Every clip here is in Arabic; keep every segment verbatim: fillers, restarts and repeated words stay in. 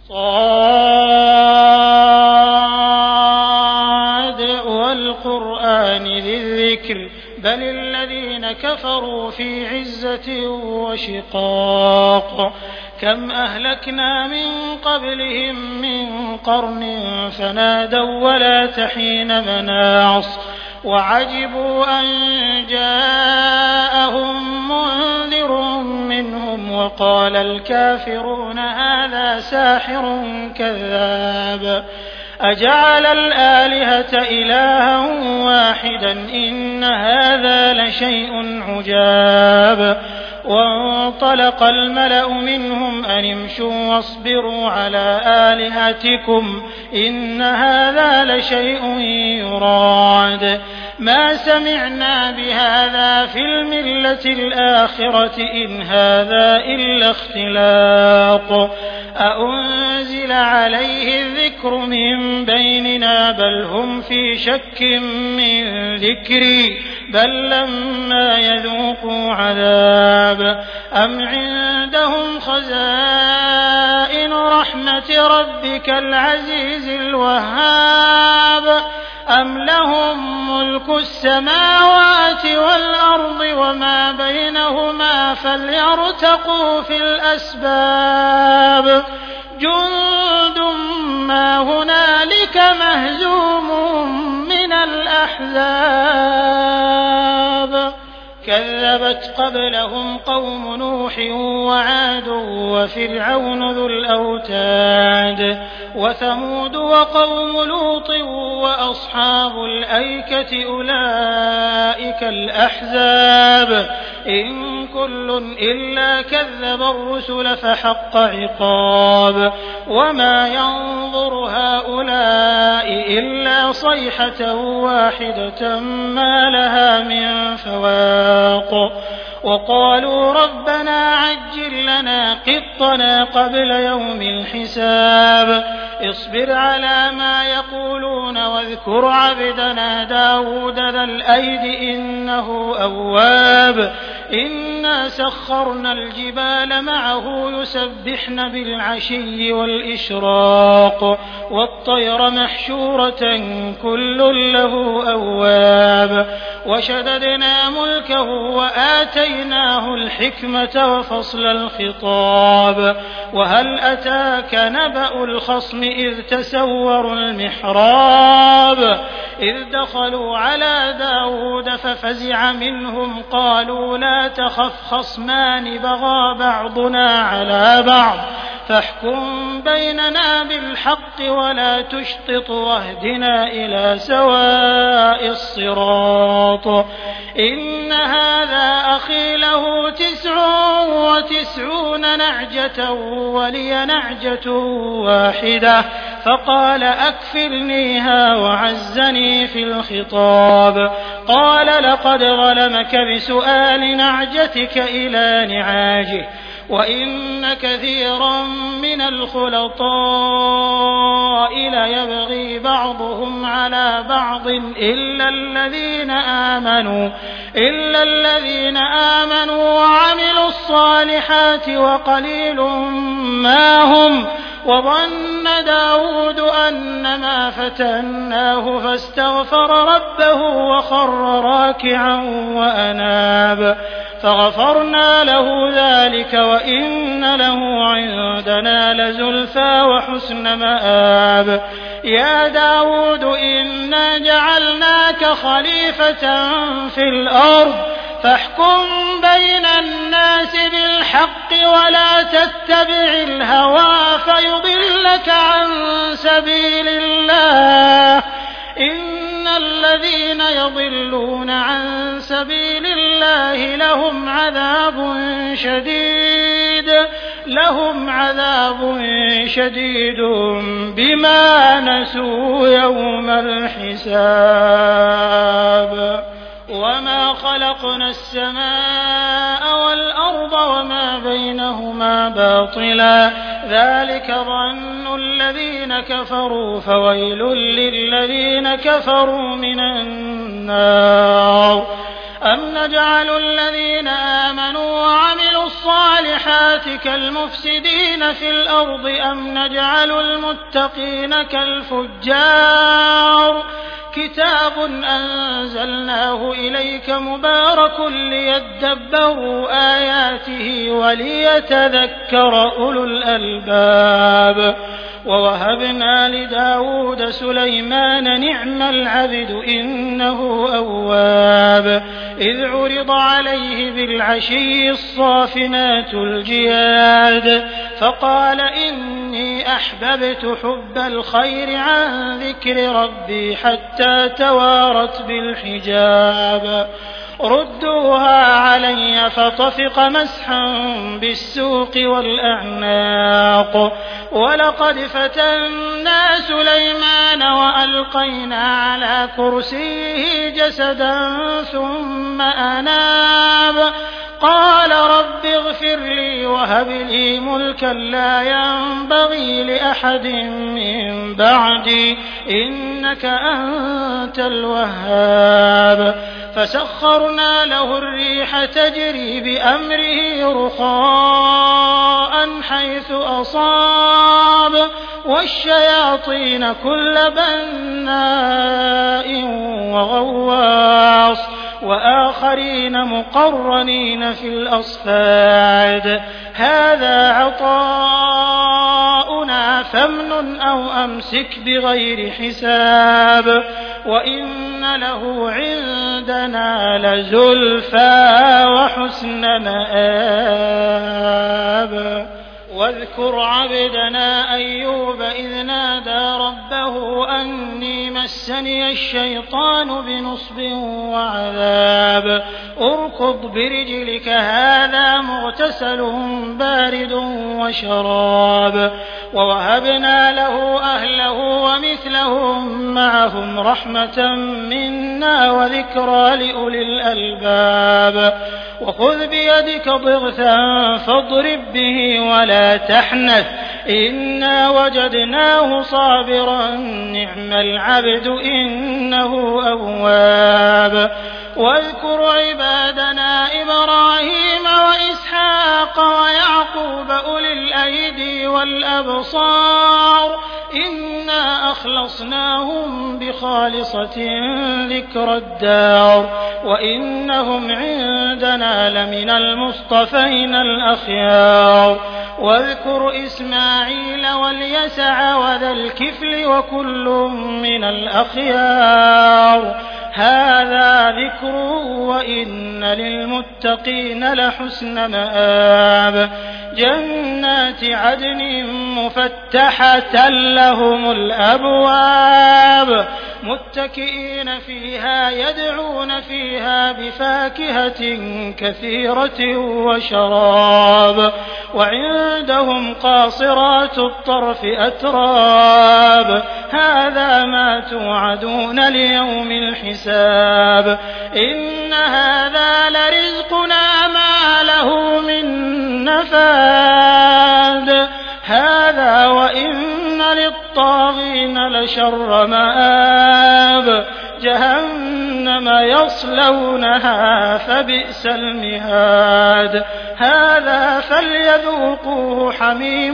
صاد والقرآن ذي الذكر بل الذين كفروا في عزة وشقاق كم أهلكنا من قبلهم من قرن فنادوا ولا تحين مناص وعجبوا أن جاءهم منذر منهم وقال الكافرون هذا ساحر كذاب أجعل الآلهة إلها واحدا إن هذا لشيء عجاب وانطلق الملأ منهم أن امشوا واصبروا على آلهتكم إن هذا لشيء يراد ما سمعنا بهذا في الملة الآخرة إن هذا إلا اختلاق أأنزل عليه الذكر من بيننا بل هم في شك من ذكري بل لما يذوقوا عذاب أم عندهم خزائن رحمة ربك العزيز الوهاب أم لهم ملك السماوات والأرض وما بينهما فليرتقوا في الأسباب جند ما هنالك مهزوم من الأحزاب كذبت قبلهم قوم نوح وعاد وفرعون ذو الأوتاد وثمود وقوم لوط وأصحاب الأيكة أولئك الأحزاب إن كل إلا كذب الرسل فحق عقاب وما ينظر هؤلاء إلا صيحة واحدة ما لها من فواق وقالوا ربنا عجل لنا قطنا قبل يوم الحساب اصبر على ما يقولون واذكر عبدنا داود ذا الأيد إنه أواب إنا سخرنا الجبال معه يسبحن بالعشي والإشراق والطير محشورة كل له أواب وشددنا ملكه وآتيناه الحكمة وفصل الخطاب وهل أتاك نبأ الخصم إذ تسوروا المحراب إذ دخلوا على داود ففزع منهم قالوا لا تخف خصمان بغى بعضنا على بعض فاحكم بيننا بالحق ولا تشطط واهدنا إلى سواء الصراط إن هذا أخي له تسع وتسعون نعجة ولي نعجة واحدة فقال أكفلنيها وعزني في الخطاب قال لقد ظلمك بسؤال نعجتك إلى نعاجه وإن كثيرا من الخلطاء ليبغي بعضهم على بعض إلا الذين آمنوا إلا الذين آمنوا وعملوا الصالحات وقليل ما هم وظن داود أنما فتناه فاستغفر ربه وخر راكعا وأناب فغفرنا له ذلك وإن له عندنا لزلفى وحسن مآب يا داود إنا جعلناك خليفة في الأرض فاحكم بين الناس بالحق ولا تتبع الهوى فيضلك عن سبيل الله إن الذين يضلون عن سبيل الله لهم عذاب شديد لهم عذاب شديد بما نسوا يوم الحساب وما خلقنا السماء والأرض وما بينهما باطلا ذلك ظن الذين كفروا فويل للذين كفروا من النار أم نجعل الذين آمنوا وعملوا الصالحات كالمفسدين في الأرض أم نجعل المتقين كالفجار كتاب أنزلناه إليك مبارك ليدبروا آياته وليتذكر أولو الألباب ووهبنا لداود سليمان نعم العبد إنه أواب إذ عرض عليه بالعشي الصافنات الجياد فقال إني أحببت حب الخير عن ذكر ربي حتى توارت بالحجاب ردوها علي فطفق مسحا بالسوق والأعناق ولقد فتنا سليمان وألقينا على كرسيه جسدا ثم أناب قال رب اغفر لي وهب لي ملكا لا ينبغي لأحد من بعدي إنك أنت الوهاب فسخرنا له الريح تجري بأمره رخاء حيث أصاب والشياطين كل بناء وغواص وآخرين مقرنين في الأصفاد هذا عطاؤنا فامنن أو أمسك بغير حساب وإن له عندنا لزلفى وحسن مآب واذكر عبدنا أيوب إذ نادى ربه أني مسني الشيطان بنصب وعذاب اركض برجلك هذا مغتسل بارد وشراب ووهبنا له أهله ومثلهم معهم رحمة منا وذكرى لأولي الألباب وخذ بيدك ضغثا فاضرب به ولا تحنث إنا وجدناه صابرا نعم العبد إنه أواب واذكر عبادنا إبراهيم وإسحاق ويعقوب أولي الأيدي والأبصار إنا أخلصناهم بخالصة ذكر الدار وإنهم عندنا لمن المصطفين الأخيار واذكر إسماعيل واليسع وذا الكفل وكل من الأخيار هذا ذكر وإن للمتقين لحسن مآب جنات عدن مفتحة لهم الأبواب متكئين فيها يدعون فيها بفاكهة كثيرة وشراب وعندهم قاصرات الطرف أتراب هذا ما توعدون ليوم الحساب إن هذا لرزقنا ما له من نفاد هذا وإن للطاغين لشر مآب جهنم يصلونها فبئس المهاد هذا فليذوقوه حميم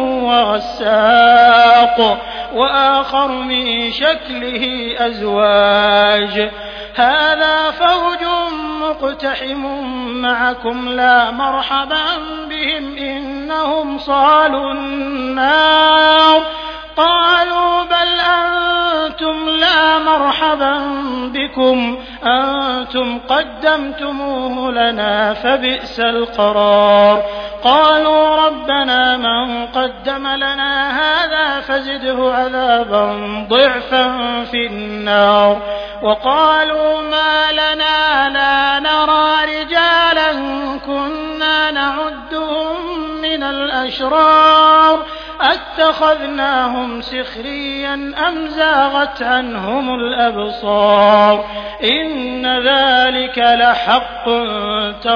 وغساق وآخر من شكله أزواج هذا فوج مقتحم معكم لا مرحبا بهم إنهم صالوا النار قالوا بل أنتم لا مرحبا بكم أنتم قدمتموه لنا فبئس القرار قالوا ربنا من قدم لنا هذا فزده عذابا ضعفا في النار وقالوا ما لنا لا نرى رجالا كنا نعدهم من الأشرار أتخذناهم سخريا أم زاغت عنهم الأبصار إن ذلك لحق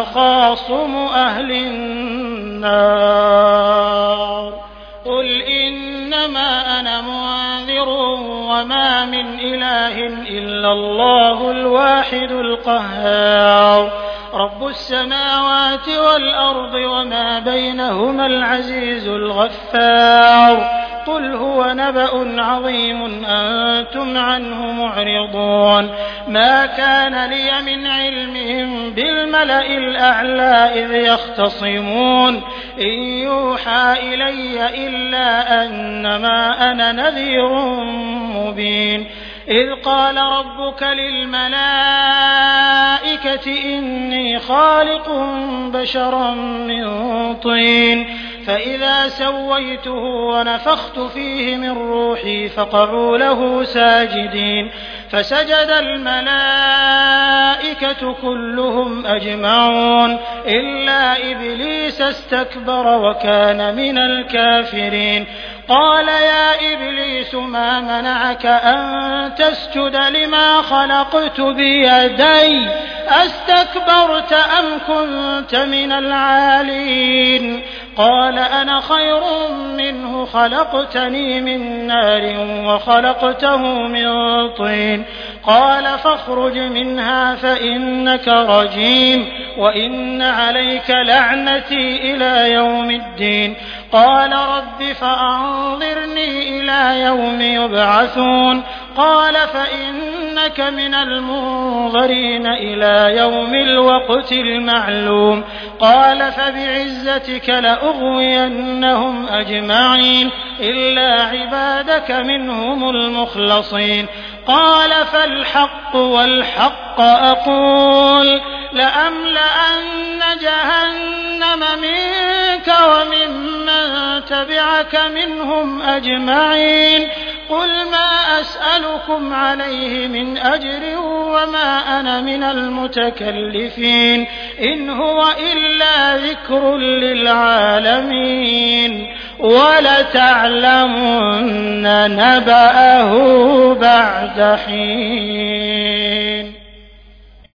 تخاصم أهل النار قل إن إنما أنا منذر وما من إله إلا الله الواحد القهار رب السماوات والأرض وما بينهما العزيز الغفار قل هو نبأ عظيم أنتم عنه معرضون ما كان لي من علمهم بالملأ الأعلى إذ يختصمون إن يوحى إلي إلا أنما أنا نذير مبين إذ قال ربك للملائكة إني خالق بشرا من طين فإذا سويته ونفخت فيه من روحي فقعوا له ساجدين فسجد الملائكة كلهم أجمعون إلا إبليس استكبر وكان من الكافرين قال يا إبليس ما منعك أن تسجد لما خلقت بيدي أستكبرت أم كنت من العالين قال أنا خير منه خلقتني من نار وخلقته من طين قال فاخرج منها فإنك رجيم وإن عليك لعنتي إلى يوم الدين قال رب فأنظرني إلى يوم يبعثون قال فإنك من المنظرين إلى يوم الوقت المعلوم قال فبعزتك لأغوينهم أجمعين إلا عبادك منهم المخلصين قال فالحق والحق أقول لأملأن جهنم منك وممن تبعك منهم أجمعين قل ما أسألكم عليه من أجر وما أنا من المتكلفين إن هو إلا ذكر للعالمين ولتعلمن نبأه بعد حين.